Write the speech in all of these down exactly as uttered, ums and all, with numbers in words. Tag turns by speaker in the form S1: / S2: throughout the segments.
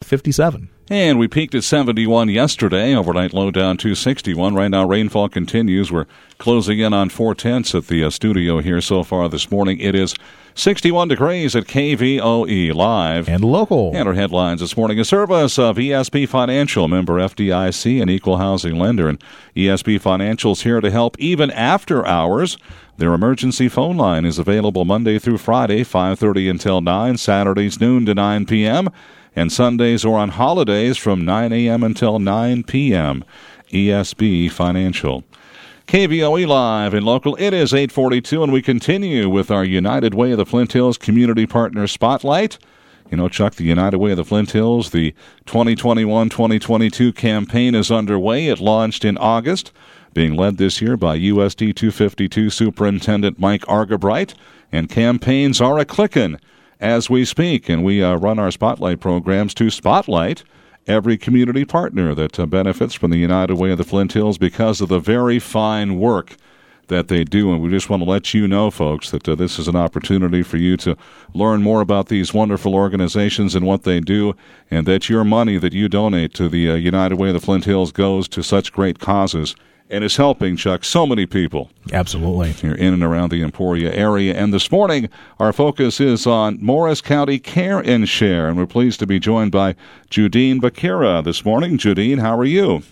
S1: fifty-seven.
S2: And we peaked at seventy-one yesterday. Overnight low down to sixty-one. Right now, rainfall continues. We're closing in on four-tenths at the uh, studio here so far this morning. It is sixty-one degrees at K V O E Live.
S1: And local.
S2: And our headlines this morning, a service of E S P Financial, member F D I C, and equal housing lender. And E S P Financial's here to help even after hours. Their emergency phone line is available Monday through Friday, five thirty until nine, Saturdays noon to nine p.m., and Sundays or on holidays from nine a.m. until nine p.m. E S B Financial. K V O E Live and local, it is eight forty-two, and we continue with our United Way of the Flint Hills Community Partner Spotlight. You know, Chuck, the United Way of the Flint Hills, the twenty twenty-one twenty twenty-two campaign is underway. It launched in August, being led this year by U S D two fifty-two Superintendent Mike Argabright, and campaigns are a-clickin' as we speak, and we uh, run our Spotlight programs to spotlight every community partner that uh, benefits from the United Way of the Flint Hills because of the very fine work that they do. And we just want to let you know, folks, that uh, this is an opportunity for you to learn more about these wonderful organizations and what they do, and that your money that you donate to the uh, United Way of the Flint Hills goes to such great causes and is helping, Chuck, so many people.
S1: Absolutely.
S2: Here in and around the Emporia area. And this morning, our focus is on Morris County Care and Share, and we're pleased to be joined by Judine Bakira this morning. Judine, how are you?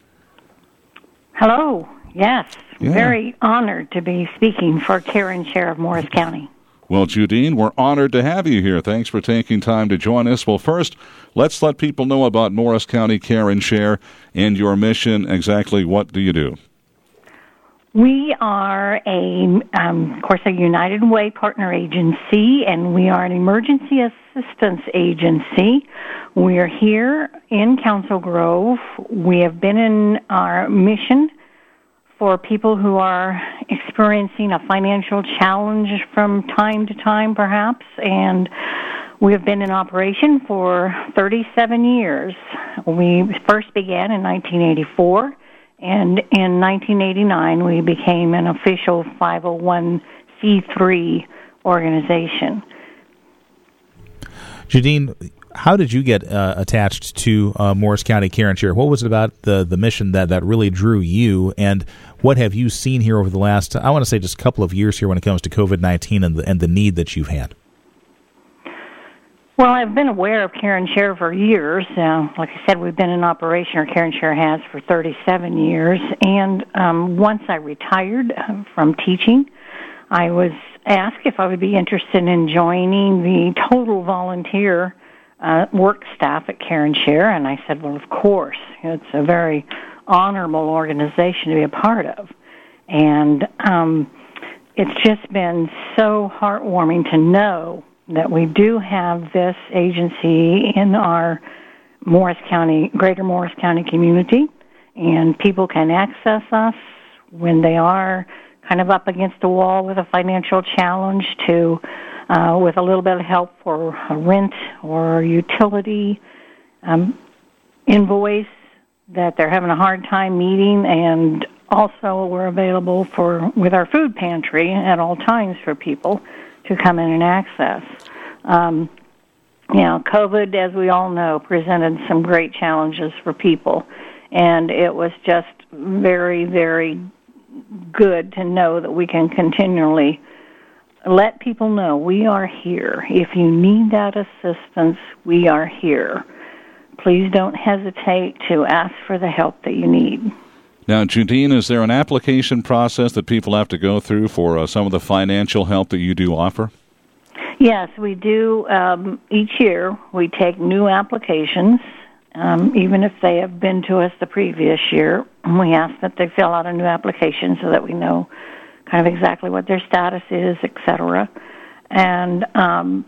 S3: Hello. Yes.
S2: Yeah.
S3: Very honored to be speaking for Care and Share of Morris County.
S2: Well, Judine, we're honored to have you here. Thanks for taking time to join us. Well, first, let's let people know about Morris County Care and Share and your mission. Exactly what do you do?
S3: We are, a, um, of course, a United Way partner agency, and we are an emergency assistance agency. We are here in Council Grove. We have been in our mission for people who are experiencing a financial challenge from time to time, perhaps, and we have been in operation for thirty-seven years. We first began in nineteen eighty-four, and in nineteen eighty-nine we became an official five oh one c three organization.
S1: Judine, how did you get uh, attached to uh, Morris County Care and Share? What was it about the, the mission that, that really drew you, and what have you seen here over the last, I want to say, just a couple of years here when it comes to COVID nineteen and the, and the need that you've had?
S3: Well, I've been aware of Care and Share for years. Uh, like I said, we've been in operation, or Care and Share has, for thirty-seven years. And um, once I retired from teaching, I was asked if I would be interested in joining the total volunteer uh, work staff at Care and Share. And I said, well, of course. It's a very honorable organization to be a part of. And um, it's just been so heartwarming to know that we do have this agency in our Morris County, greater Morris County community, and people can access us when they are kind of up against the wall with a financial challenge, to uh, with a little bit of help for a rent or utility um, invoice that they're having a hard time meeting. And also we're available for with our food pantry at all times for people to come in and access. Um, you know, COVID, as we all know, presented some great challenges for people, and it was just very, very good to know that we can continually let people know we are here. If you need that assistance, we are here. Please don't hesitate to ask for the help that you need.
S2: Now, Judine, is there an application process that people have to go through for uh, some of the financial help that you do offer?
S3: Yes, we do. Um, each year we take new applications, um, even if they have been to us the previous year. We ask that they fill out a new application so that we know kind of exactly what their status is, et cetera. And, um,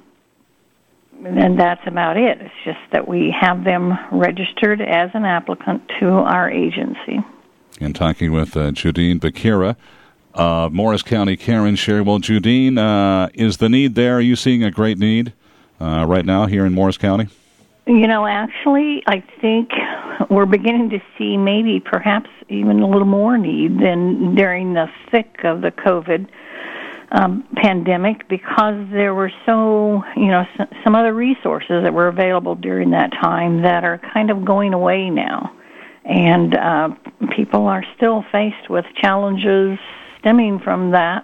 S3: and that's about it. It's just that we have them registered as an applicant to our agency.
S2: And talking with uh, Judine Bakira, uh, Morris County Care and Share. Well, Judine, uh, is the need there? Are you seeing a great need uh, right now here in Morris County?
S3: You know, actually, I think we're beginning to see maybe perhaps even a little more need than during the thick of the COVID um, pandemic because there were so, you know, some other resources that were available during that time that are kind of going away now. And uh, people are still faced with challenges stemming from that.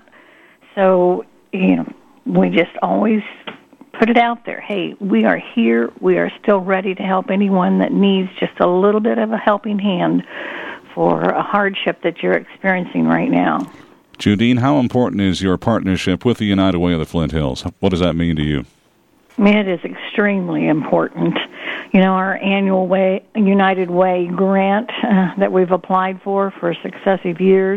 S3: So, you know, we just always put it out there. Hey, we are here. We are still ready to help anyone that needs just a little bit of a helping hand for a hardship that you're experiencing right now.
S2: Judine, how important is your partnership with the United Way of the Flint Hills? What does that mean to you?
S3: I mean, it is extremely important. You know, our annual Way, United Way grant uh, that we've applied for for successive years,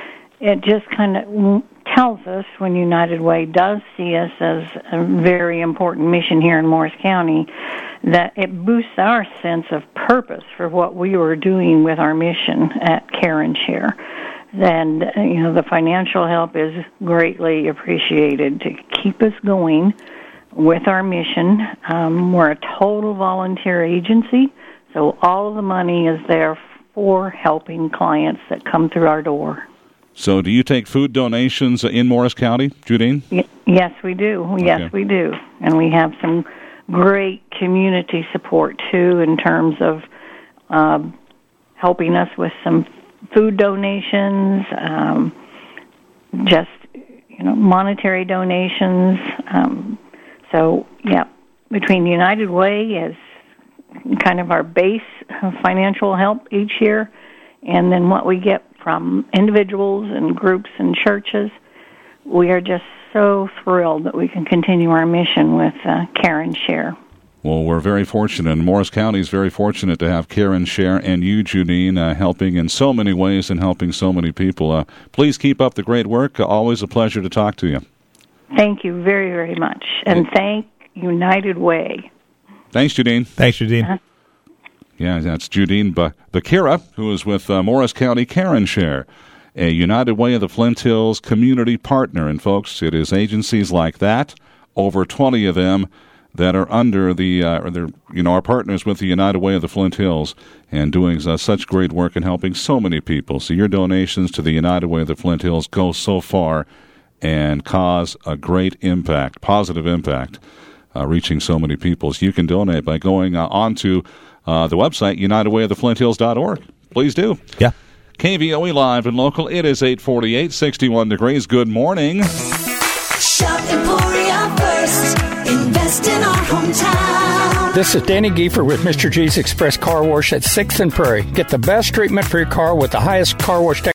S3: it just kind of tells us when United Way does see us as a very important mission here in Morris County, that it boosts our sense of purpose for what we were doing with our mission at Care and Share. And, you know, the financial help is greatly appreciated to keep us going with our mission. Um, we're a total volunteer agency, so all of the money is there for helping clients that come through our door.
S2: So do you take food donations in Morris County, Judine?
S3: Y- yes, we do. Okay. Yes, we do. And we have some great community support, too, in terms of uh, helping us with some food donations, um, just, you know, monetary donations. Um, so, yeah, between United Way as kind of our base financial help each year, and then what we get from individuals and groups and churches, we are just so thrilled that we can continue our mission with uh, Care and Share.
S2: Well, we're very fortunate, and Morris County is very fortunate to have Care and Share and you, Judine, uh, helping in so many ways and helping so many people. Uh, please keep up the great work. Uh, always a pleasure to talk to you.
S3: Thank you very, very much, and thank United Way.
S2: Thanks, Judine.
S1: Thanks, Judine. Uh-huh.
S2: Yeah, that's Judine Bakira, who is with uh, Morris County Care and Share, a United Way of the Flint Hills community partner. And, folks, it is agencies like that, over twenty of them, that are under the, uh, or they're, you know, our partners with the United Way of the Flint Hills and doing uh, such great work and helping so many people. So your donations to the United Way of the Flint Hills go so far and cause a great impact, positive impact, uh, reaching so many people. So you can donate by going uh, on to uh, the website, united way of the flint hills dot org. Please do.
S1: Yeah.
S2: K V O E Live and Local. It is eight forty-eight, sixty-one degrees. Good morning.
S4: Shop Emporia First. Invest in our hometown.
S5: This is Danny Giefer with Mister G's Express Car Wash at sixth and Prairie. Get the best treatment for your car with the highest car wash technology.